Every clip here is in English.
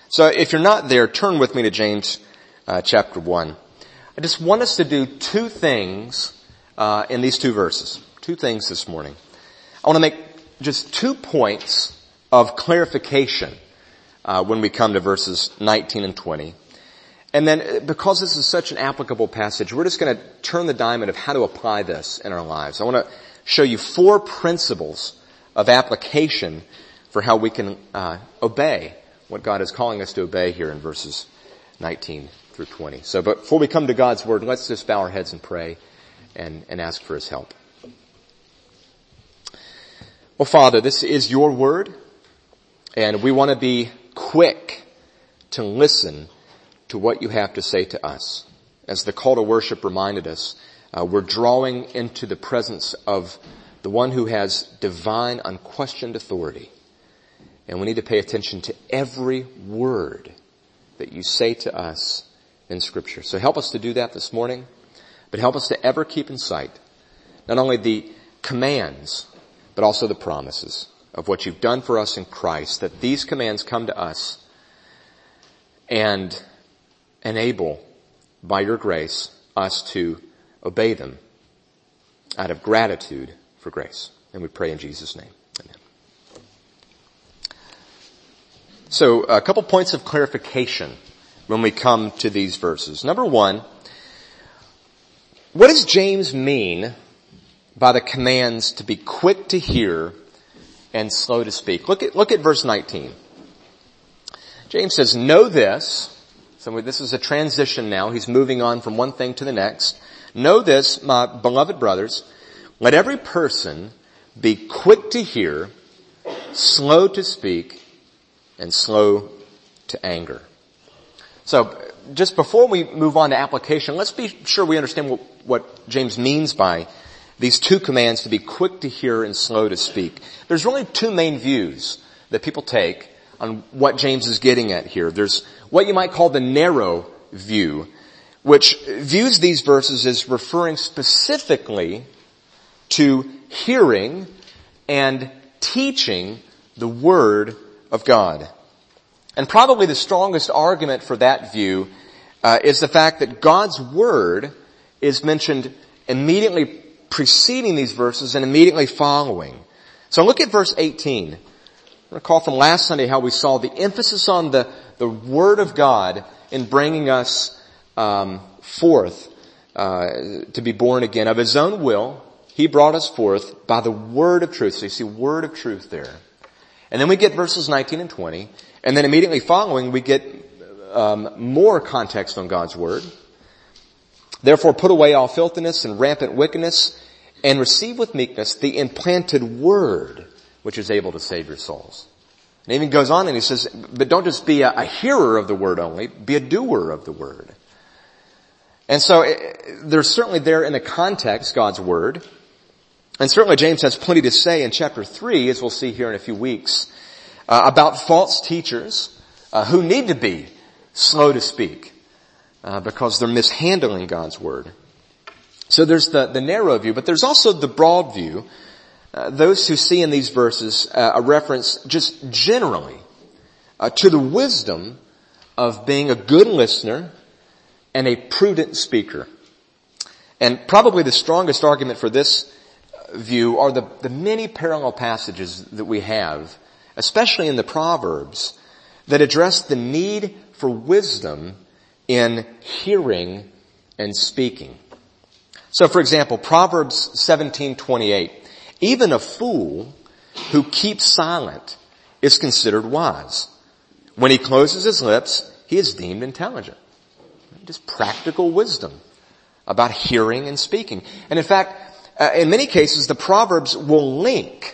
So if you're not there, turn with me to James chapter 1. I just want us to do two things in these two verses. Two things this morning. I want to make just 2 points of clarification when we come to verses 19 and 20. And then because this is such an applicable passage, we're just going to turn the diamond of how to apply this in our lives. I want to show you 4 principles of application for how we can obey what God is calling us to obey here in verses 19 through 20. So but before we come to God's Word, let's just bow our heads and pray and ask for His help. Well, Father, this is your Word, and we want to be quick to listen to what you have to say to us. As the call to worship reminded us, we're drawing into the presence of the one who has divine, unquestioned authority. And we need to pay attention to every word that you say to us in Scripture. So help us to do that this morning, but help us to ever keep in sight not only the commands, but also the promises of what you've done for us in Christ, that these commands come to us and enable, by your grace, us to obey them out of gratitude for grace. And we pray in Jesus' name. Amen. So a couple points of clarification when we come to these verses. Number one, what does James mean by the commands to be quick to hear and slow to speak? Look at verse 19. James says, know this. So this is a transition now. He's moving on from one thing to the next. Know this, my beloved brothers, let every person be quick to hear, slow to speak, and slow to anger. So just before we move on to application, let's be sure we understand what James means by these 2 commands to be quick to hear and slow to speak. There's really 2 main views that people take on what James is getting at here. There's what you might call the narrow view, which views these verses as referring specifically to hearing and teaching the Word of God. And probably the strongest argument for that view is the fact that God's Word is mentioned immediately preceding these verses and immediately following. So look at verse 18. Recall from last Sunday how we saw the emphasis on the Word of God in bringing us forth to be born again. Of His own will, He brought us forth by the Word of truth. So you see Word of truth there. And then we get verses 19 and 20. And then immediately following, we get more context on God's Word. Therefore put away all filthiness and rampant wickedness, and receive with meekness the implanted Word, which is able to save your souls. And he even goes on and he says, but don't just be a hearer of the Word only, be a doer of the Word. And so there's certainly there in the context God's Word. And certainly James has plenty to say in chapter 3, as we'll see here in a few weeks, about false teachers who need to be slow to speak because they're mishandling God's Word. So there's the narrow view, but there's also the broad view. Those who see in these verses a reference just generally to the wisdom of being a good listener and a prudent speaker. And probably the strongest argument for this view are the many parallel passages that we have, especially in the Proverbs, that address the need for wisdom in hearing and speaking. So for example, Proverbs 17:28, even a fool who keeps silent is considered wise. When he closes his lips, he is deemed intelligent. Just practical wisdom about hearing and speaking. And in fact, in many cases, the Proverbs will link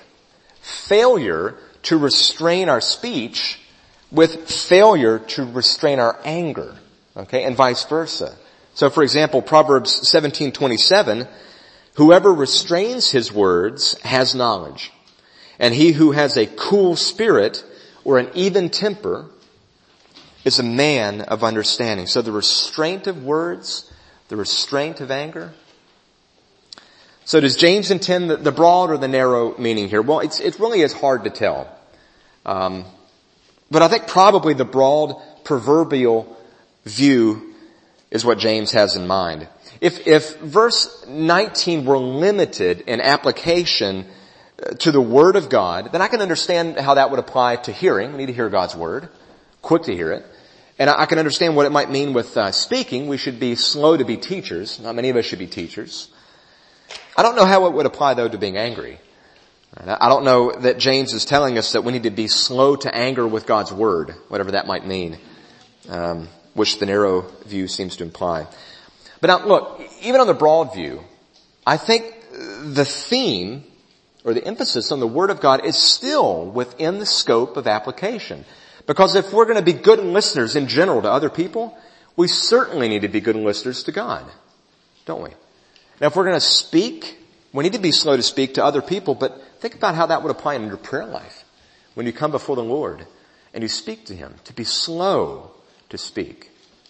failure to restrain our speech with failure to restrain our anger. Okay, and vice versa. So for example, Proverbs 17:27, whoever restrains his words has knowledge, and he who has a cool spirit or an even temper is a man of understanding. So the restraint of words, the restraint of anger. So does James intend the broad or the narrow meaning here? Well, it really is hard to tell. But I think probably the broad proverbial view is what James has in mind. If verse 19 were limited in application to the Word of God, then I can understand how that would apply to hearing. We need to hear God's Word, quick to hear it. And I can understand what it might mean with speaking. We should be slow to be teachers. Not many of us should be teachers. I don't know how it would apply, though, to being angry. I don't know that James is telling us that we need to be slow to anger with God's Word, whatever that might mean, which the narrow view seems to imply. But now, look, even on the broad view, I think the theme or the emphasis on the Word of God is still within the scope of application. Because if we're going to be good listeners in general to other people, we certainly need to be good listeners to God, don't we? Now, if we're going to speak, we need to be slow to speak to other people, but think about how that would apply in your prayer life. When you come before the Lord and you speak to Him, to be slow to speak.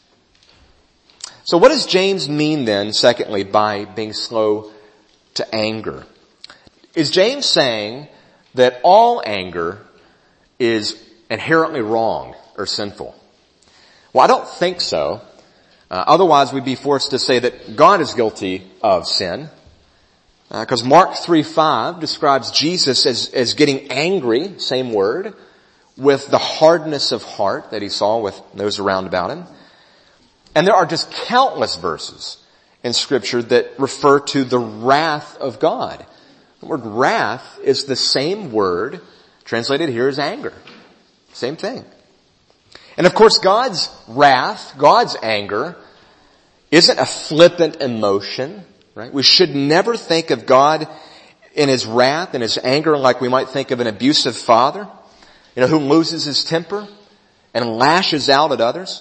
So what does James mean then, secondly, by being slow to anger? Is James saying that all anger is inherently wrong or sinful? Well, I don't think so. Otherwise, we'd be forced to say that God is guilty of sin. Because Mark 3:5 describes Jesus as getting angry, same word, with the hardness of heart that he saw with those around about him. And there are just countless verses in Scripture that refer to the wrath of God. The word wrath is the same word translated here as anger. Same thing. And of course, God's wrath, God's anger, isn't a flippant emotion, right? We should never think of God in His wrath and His anger like we might think of an abusive father, who loses his temper and lashes out at others.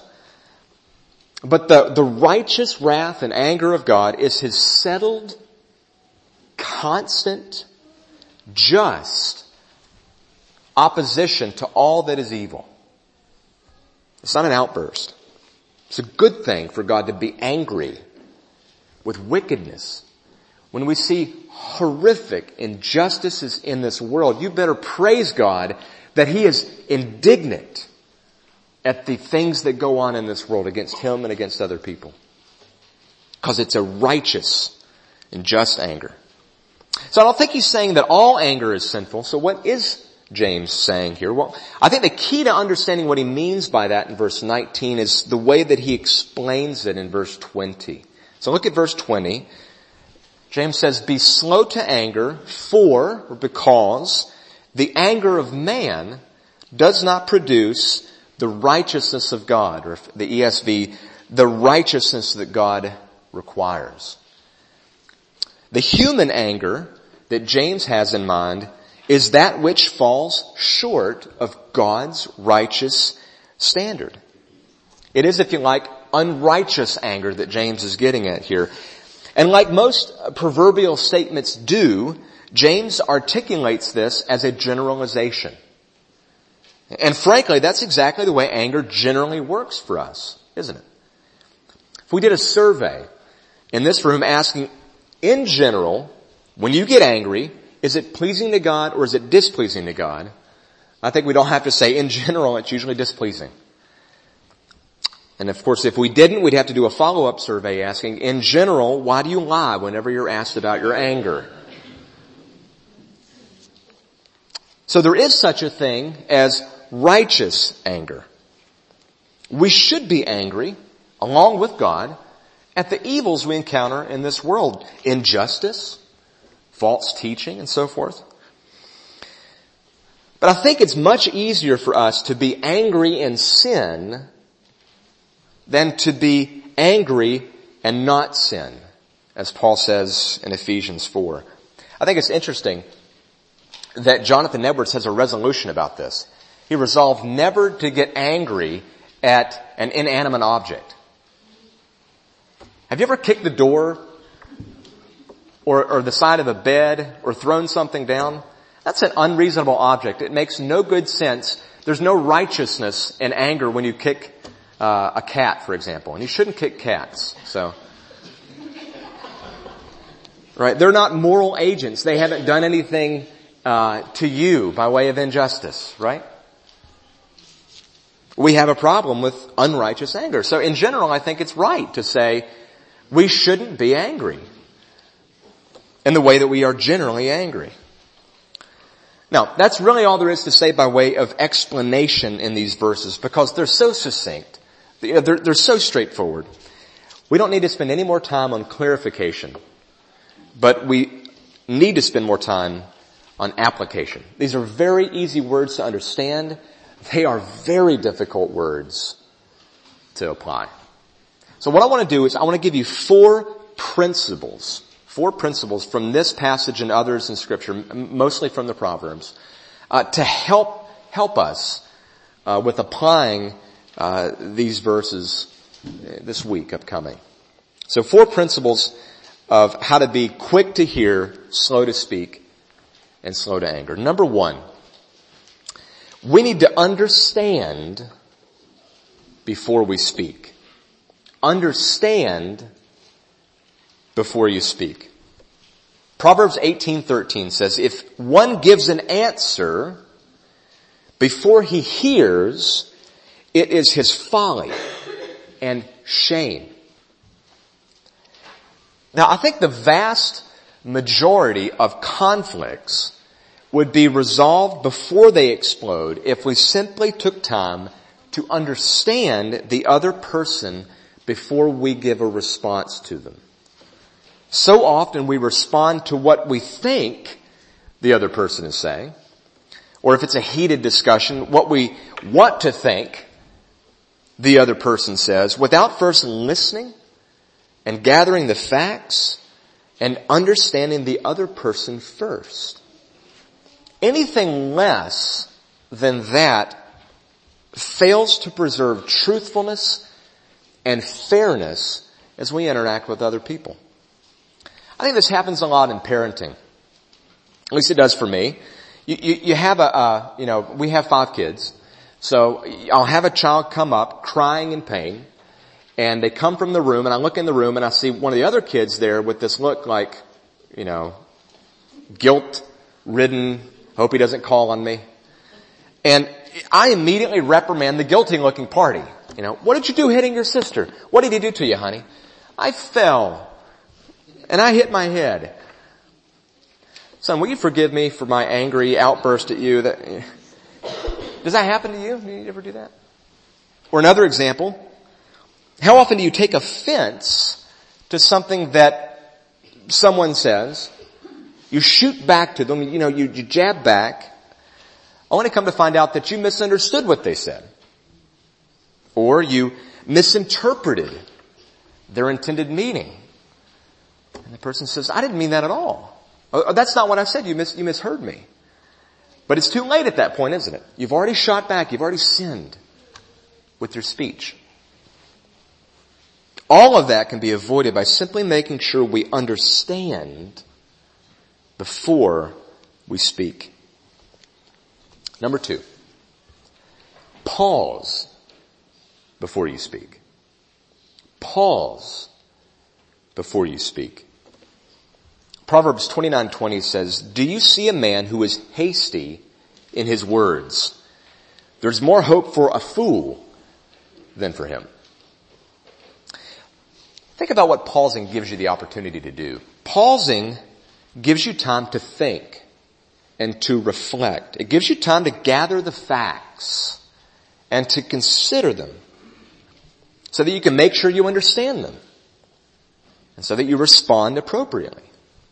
But the righteous wrath and anger of God is His settled, constant, just opposition to all that is evil. It's not an outburst. It's a good thing for God to be angry with wickedness. When we see horrific injustices in this world, you better praise God that He is indignant at the things that go on in this world against Him and against other people. Because it's a righteous and just anger. So I don't think he's saying that all anger is sinful. So what is James saying here? Well, I think the key to understanding what he means by that in verse 19 is the way that he explains it in verse 20. So look at verse 20. James says, "Be slow to anger, for," or because, "the anger of man does not produce the righteousness of God," or the ESV, "the righteousness that God requires." The human anger that James has in mind is that which falls short of God's righteous standard. It is, if you like, unrighteous anger that James is getting at here. And like most proverbial statements do, James articulates this as a generalization. And frankly, that's exactly the way anger generally works for us, isn't it? If we did a survey in this room asking, in general, when you get angry, is it pleasing to God or is it displeasing to God? I think we don't have to say, in general, it's usually displeasing. And of course, if we didn't, we'd have to do a follow-up survey asking, in general, why do you lie whenever you're asked about your anger? So there is such a thing as righteous anger. We should be angry, along with God, at the evils we encounter in this world. Injustice, false teaching, and so forth. But I think it's much easier for us to be angry in sin than to be angry and not sin, as Paul says in Ephesians 4. I think it's interesting that Jonathan Edwards has a resolution about this. He resolved never to get angry at an inanimate object. Have you ever kicked the door or the side of a bed or thrown something down? That's an unreasonable object. It makes no good sense. There's no righteousness in anger when you kick a cat, for example. And you shouldn't kick cats. So, right? They're not moral agents. They haven't done anything to you by way of injustice, right? we have a problem with unrighteous anger. So in general, I think it's right to say we shouldn't be angry in the way that we are generally angry. Now, that's really all there is to say by way of explanation in these verses, because they're so succinct. They're so straightforward. We don't need to spend any more time on clarification, but we need to spend more time on application. These are very easy words to understand. They are very difficult words to apply. So what I want to do is I want to give you four principles from this passage and others in Scripture, mostly from the Proverbs, to help us with applying these verses this week upcoming. So 4 principles of how to be quick to hear, slow to speak, and slow to anger. Number 1, we need to understand before we speak. Understand before you speak. Proverbs 18:13 says, if one gives an answer before he hears, it is his folly and shame. Now, I think the vast majority of conflicts would be resolved before they explode if we simply took time to understand the other person before we give a response to them. So often we respond to what we think the other person is saying, or if it's a heated discussion, what we want to think the other person says, without first listening and gathering the facts and understanding the other person first. Anything less than that fails to preserve truthfulness and fairness as we interact with other people. I think this happens a lot in parenting. At least it does for me. You have we have 5 kids. So I'll have a child come up crying in pain, and they come from the room, and I look in the room and I see one of the other kids there with this look like, guilt-ridden, hope he doesn't call on me. And I immediately reprimand the guilty-looking party. What did you do hitting your sister? What did he do to you, honey? I fell. And I hit my head. Son, will you forgive me for my angry outburst at you? Does that happen to you? Do you ever do that? Or another example, how often do you take offense to something that someone says? You shoot back to them, you jab back, only to come to find out that you misunderstood what they said. Or you misinterpreted their intended meaning. And the person says, I didn't mean that at all. Oh, that's not what I said. You misheard me. But it's too late at that point, isn't it? You've already shot back. You've already sinned with your speech. All of that can be avoided by simply making sure we understand before we speak. Number 2, pause before you speak. Pause before you speak. Proverbs 29:20 says, do you see a man who is hasty in his words? There's more hope for a fool than for him. Think about what pausing gives you the opportunity to do. Pausing gives you time to think and to reflect. It gives you time to gather the facts and to consider them so that you can make sure you understand them and so that you respond appropriately.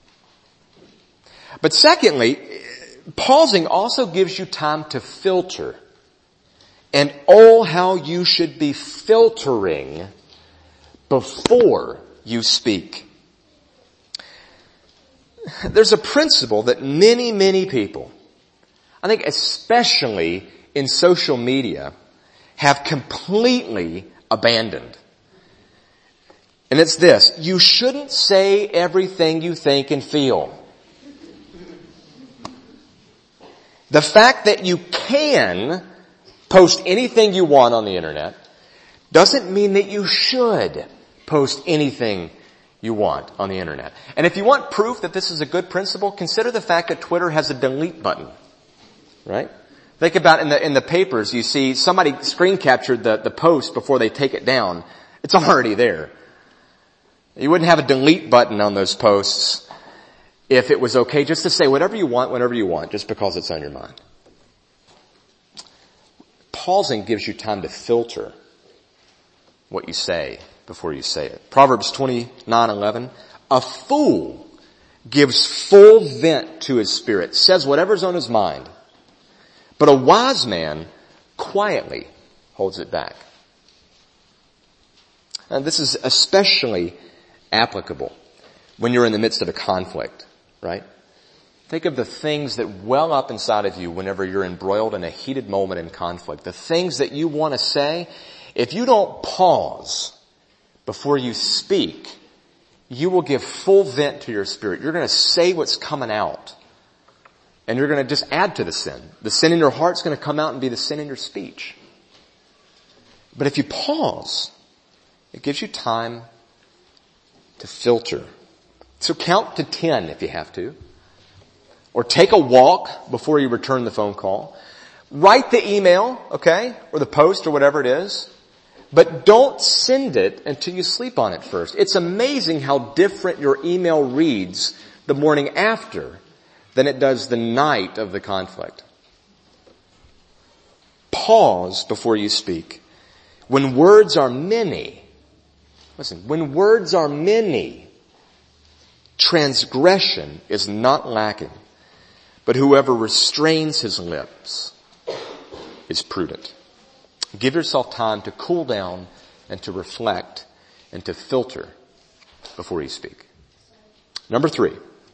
But secondly, pausing also gives you time to filter. And oh, how you should be filtering before you speak. There's a principle that many, many people, I think especially in social media, have completely abandoned. And it's this: you shouldn't say everything you think and feel. The fact that you can post anything you want on the internet doesn't mean that you should post anything you want on the internet. And if you want proof that this is a good principle, consider the fact that Twitter has a delete button, right? Think about in the papers, you see somebody screen captured the post before they take it down. It's already there. You wouldn't have a delete button on those posts if it was okay just to say whatever you want, whenever you want, just because it's on your mind. Pausing gives you time to filter what you say before you say it. Proverbs 29:11. A fool gives full vent to his spirit, says whatever's on his mind. But a wise man quietly holds it back. And this is especially applicable when you're in the midst of a conflict, right? Think of the things that well up inside of you whenever you're embroiled in a heated moment in conflict. The things that you want to say, if you don't pause before you speak, you will give full vent to your spirit. You're going to say what's coming out. And you're going to just add to the sin. The sin in your heart's going to come out and be the sin in your speech. But if you pause, it gives you time to filter. So count to 10 if you have to. Or take a walk before you return the phone call. Write the email, okay? Or the post or whatever it is. But don't send it until you sleep on it first. It's amazing how different your email reads the morning after than it does the night of the conflict. Pause before you speak. When words are many, listen, when words are many, transgression is not lacking. But whoever restrains his lips is prudent. Give yourself time to cool down and to reflect and to filter before you speak. Number 3.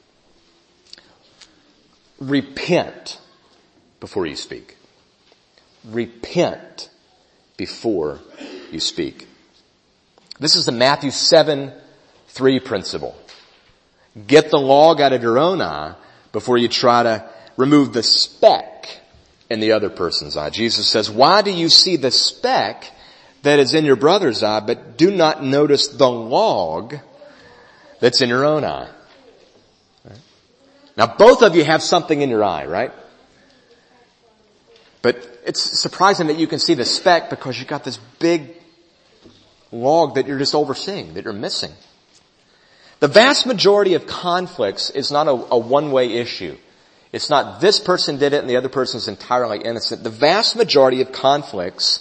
Repent before you speak. Repent before you speak. This is the Matthew 7:3 principle. Get the log out of your own eye before you try to remove the speck in the other person's eye. Jesus says, why do you see the speck that is in your brother's eye, but do not notice the log that's in your own eye? Right? Now both of you have something in your eye, right? But it's surprising that you can see the speck because you've got this big log that you're just overseeing, that you're missing. The vast majority of conflicts is not a one-way issue. It's not this person did it and the other person is entirely innocent. The vast majority of conflicts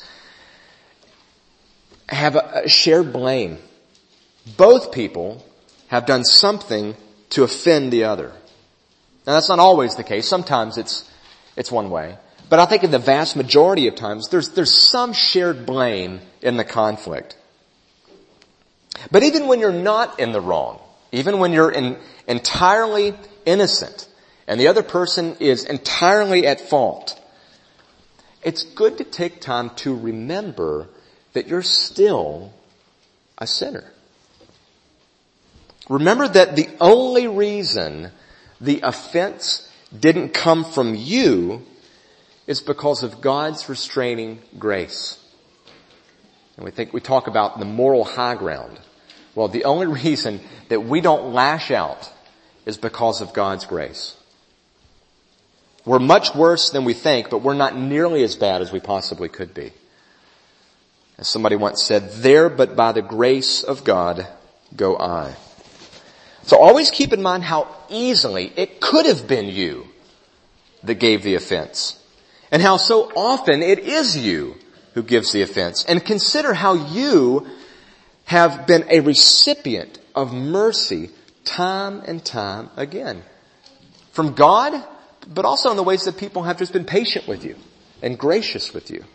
have a shared blame. Both people have done something to offend the other. Now that's not always the case. Sometimes it's one way. But I think in the vast majority of times there's some shared blame in the conflict. But even when you're not in the wrong, even when you're entirely innocent and the other person is entirely at fault, it's good to take time to remember that you're still a sinner. Remember that the only reason the offense didn't come from you is because of God's restraining grace. And we talk about the moral high ground. Well, the only reason that we don't lash out is because of God's grace. We're much worse than we think, but we're not nearly as bad as we possibly could be. As somebody once said, there but by the grace of God go I. So always keep in mind how easily it could have been you that gave the offense. And how so often it is you who gives the offense. And consider how you have been a recipient of mercy time and time again. From God, but also in the ways that people have just been patient with you and gracious with you.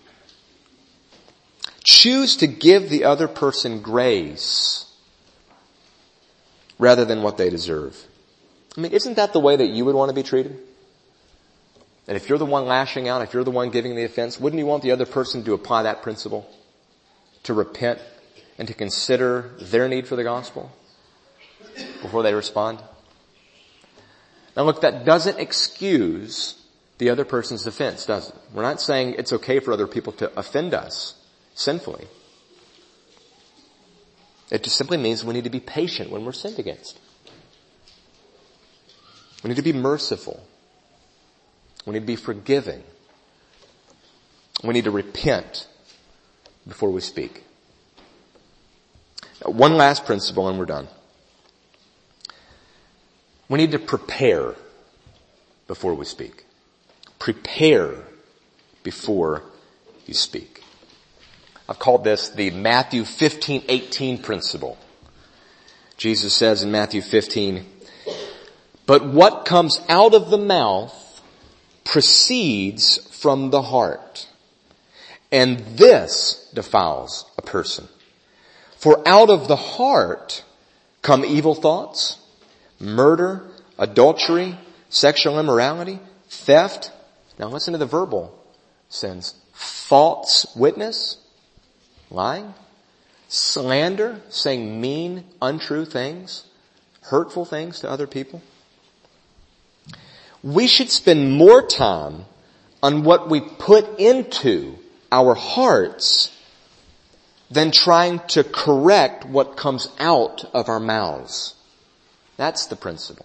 Choose to give the other person grace rather than what they deserve. I mean, isn't that the way that you would want to be treated? And if you're the one lashing out, if you're the one giving the offense, wouldn't you want the other person to apply that principle? To repent and to consider their need for the gospel before they respond? Now look, that doesn't excuse the other person's offense, does it? We're not saying it's okay for other people to offend us sinfully. It just simply means we need to be patient when we're sinned against. We need to be merciful. We need to be forgiving We need to repent before we speak. Now, one last principle and we're done. We need to prepare before we speak. Prepare before you speak. I've called this the Matthew 15:18 principle. Jesus says in Matthew 15, "But what comes out of the mouth proceeds from the heart, and this defiles a person. For out of the heart come evil thoughts, murder, adultery, sexual immorality, theft." Now listen to the verbal sins. "False witness," lying, "slander," saying mean, untrue things, hurtful things to other people. We should spend more time on what we put into our hearts than trying to correct what comes out of our mouths. That's the principle.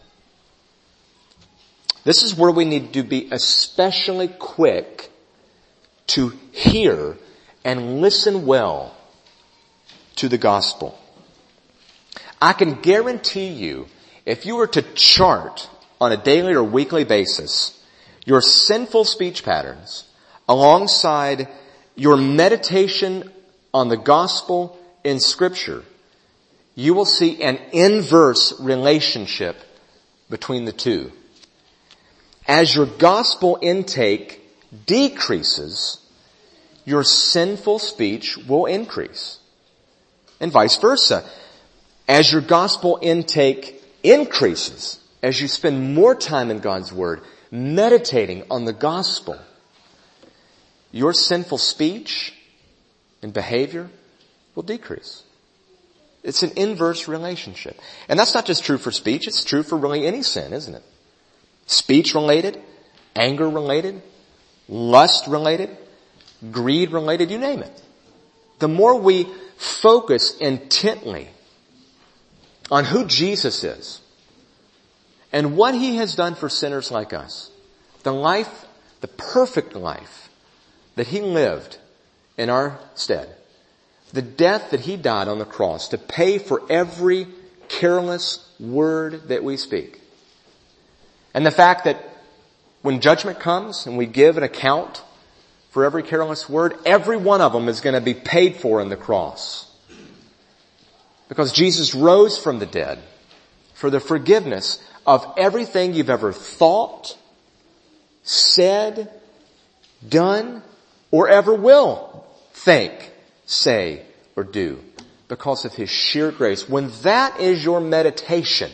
This is where we need to be especially quick to hear and listen well to the gospel. I can guarantee you, if you were to chart on a daily or weekly basis your sinful speech patterns alongside your meditation on the gospel in Scripture, you will see an inverse relationship between the two. As your gospel intake decreases, your sinful speech will increase. And vice versa. As your gospel intake increases, as you spend more time in God's Word, meditating on the gospel, your sinful speech and behavior will decrease. It's an inverse relationship. And that's not just true for speech, it's true for really any sin, isn't it? Speech related, anger related, lust related, greed related, you name it. The more we focus intently on who Jesus is and what He has done for sinners like us, the life, the perfect life that He lived in our stead, the death that He died on the cross to pay for every careless word that we speak, and the fact that when judgment comes and we give an account for every careless word, every one of them is going to be paid for in the cross. Because Jesus rose from the dead for the forgiveness of everything you've ever thought, said, done, or ever will think, say, or do. Because of His sheer grace. When that is your meditation,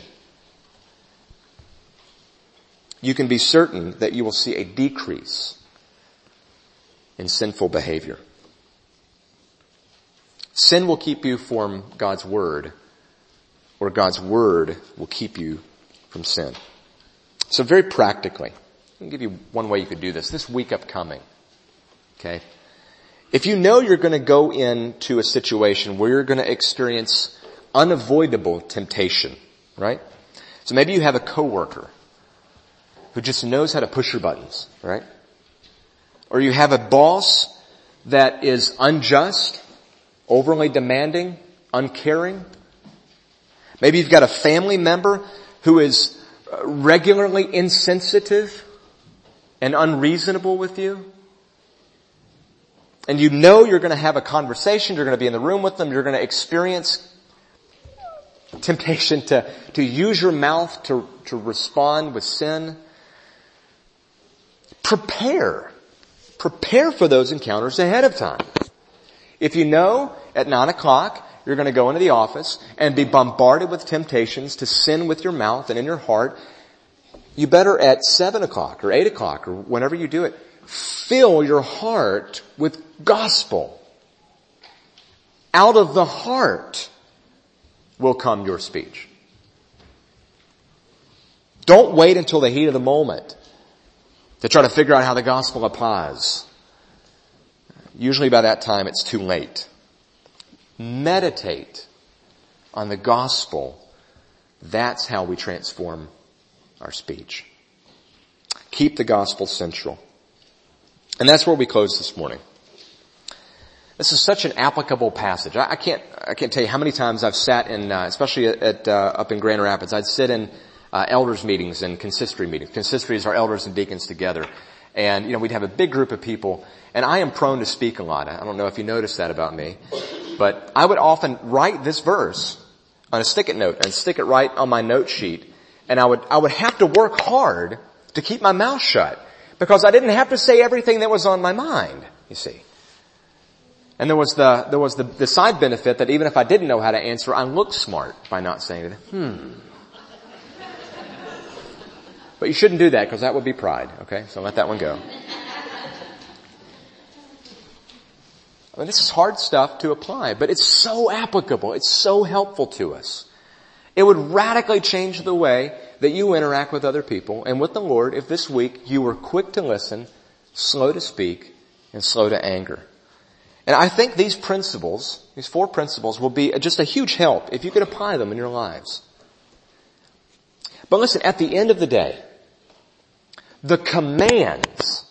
you can be certain that you will see a decrease in sinful behavior. Sin will keep you from God's Word, or God's Word will keep you from sin. So very practically, I'll give you one way you could do this. This week upcoming, okay? If you know you're going to go into a situation where you're going to experience unavoidable temptation, right? So maybe you have a coworker who just knows how to push your buttons, right? Or you have a boss that is unjust, overly demanding, uncaring. Maybe you've got a family member who is regularly insensitive and unreasonable with you. And you know you're going to have a conversation, you're going to be in the room with them, you're going to experience temptation to use your mouth to respond with sin. Prepare for those encounters ahead of time. If you know at 9 o'clock you're going to go into the office and be bombarded with temptations to sin with your mouth and in your heart, you better at 7 o'clock or 8 o'clock or whenever you do it, fill your heart with gospel. Out of the heart will come your speech. Don't wait until the heat of the moment to try to figure out how the gospel applies. Usually by that time it's too late. Meditate on the gospel. That's how we transform our speech. Keep the gospel central. And that's where we close this morning. This is such an applicable passage. I can't tell you how many times I've sat in, especially up in Grand Rapids, I'd sit in elders meetings and consistory meetings. Consistory is our elders and deacons together. And, we'd have a big group of people, and I am prone to speak a lot. I don't know if you noticed that about me, but I would often write this verse on a stick-it note and stick it right on my note sheet, and I would have to work hard to keep my mouth shut because I didn't have to say everything that was on my mind, you see. And there was the side benefit that even if I didn't know how to answer, I looked smart by not saying it. But you shouldn't do that because that would be pride, okay? So let that one go. I mean, this is hard stuff to apply, but it's so applicable. It's so helpful to us. It would radically change the way that you interact with other people and with the Lord if this week you were quick to listen, slow to speak, and slow to anger. And I think these principles, these 4 principles, will be just a huge help if you could apply them in your lives. But listen, at the end of the day, the commands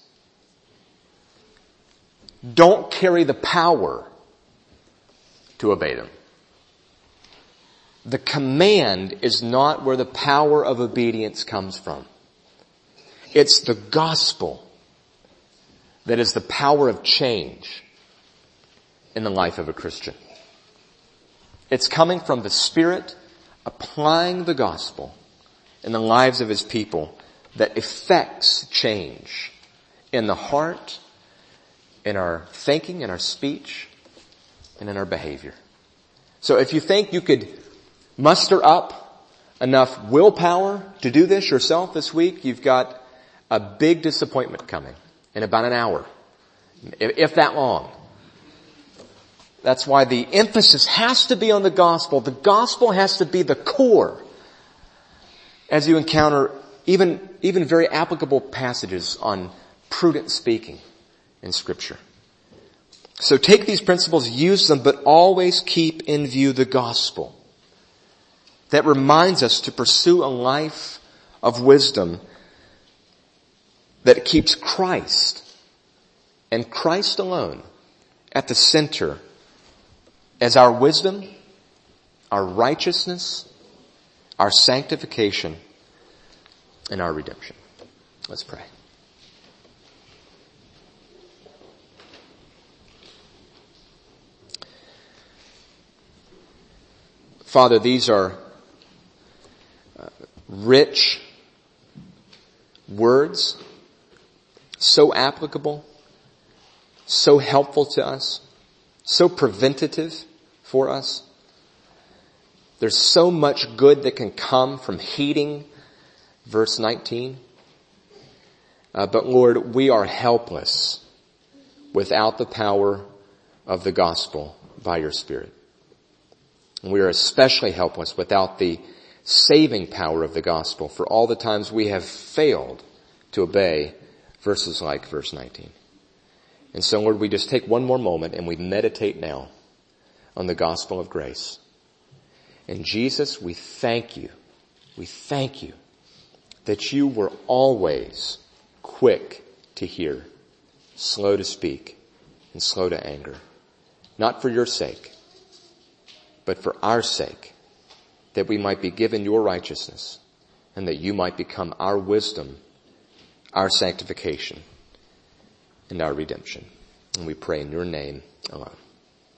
don't carry the power to obey them. The command is not where the power of obedience comes from. It's the gospel that is the power of change in the life of a Christian. It's coming from the Spirit applying the gospel in the lives of His people that effects change in the heart, in our thinking, in our speech, and in our behavior. So if you think you could muster up enough willpower to do this yourself this week, you've got a big disappointment coming in about an hour, if that long. That's why the emphasis has to be on the gospel. The gospel has to be the core as you encounter even very applicable passages on prudent speaking in Scripture. So take these principles, use them, but always keep in view the gospel that reminds us to pursue a life of wisdom that keeps Christ and Christ alone at the center as our wisdom, our righteousness, our sanctification, and our redemption. Let's pray. Father, these are rich words, so applicable, so helpful to us, so preventative for us. There's so much good that can come from heeding verse 19. But Lord, we are helpless without the power of the gospel by your Spirit. And we are especially helpless without the saving power of the gospel for all the times we have failed to obey verses like verse 19. And so, Lord, we just take one more moment and we meditate now on the gospel of grace. And Jesus, we thank you. We thank you that you were always quick to hear, slow to speak, and slow to anger. Not for your sake, but for our sake, that we might be given your righteousness and that you might become our wisdom, our sanctification, and our redemption. And we pray in your name alone.